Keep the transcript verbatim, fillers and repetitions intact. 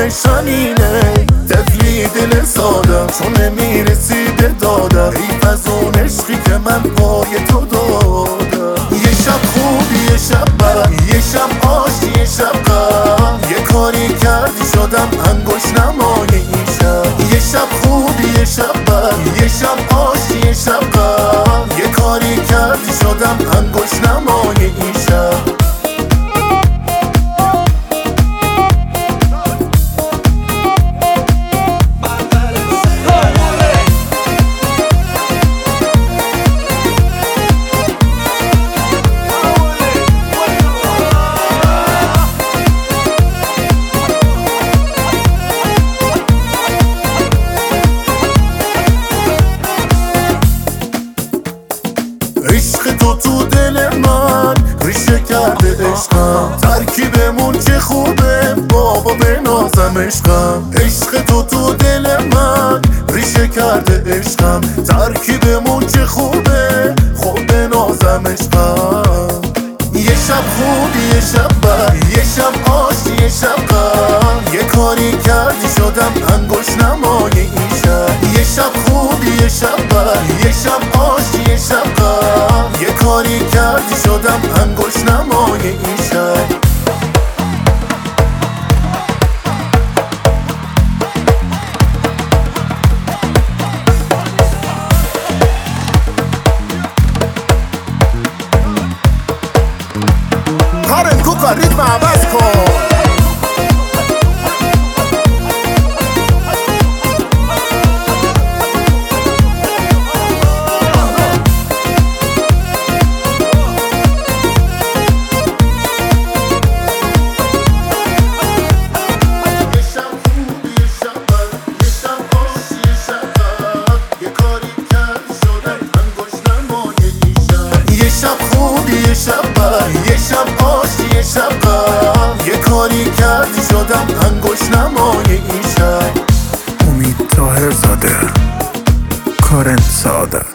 نشان اینه طفلی دل سادم چون نمیرسیده دادم حیف از اون عشقی که من پای تو دادم. یه شب خوبی یه شب بد، یه شب آشتی یه شب غم، یه کاری کردی شدم انگوش نمای این شب. یه شب خوبی یه شب بد، یه شب آشتی یه شب غم، یه کاری کردی شدم انگوش نمای این شب. عشق تو تو دل من ریشه کرده عشقم، ترکیبمون چه خوبه بابا بنازم عشقم. عشق تو تو دل من ریشه کرده عشقم، ترکیبمون چه خوبه خب بنازم عشقم. یه شب خوبی یه شب بد، یه شب آشتی یه شب غم، یه کاری کردی شدم انگوش نمای این شب. یه شب خوبی یه شب بد، یه شب آشتی یه شب غم، یه کاری کردی شدم انگوش نمای این شب. کارن کوکا ریتم عوض کن. یه شب خوبی یه شب بد، یه شب آشتی یه شب غم، یه کاری کردی شدم انگوش نمای این شب. امید طاهرزاده، کارن ساده.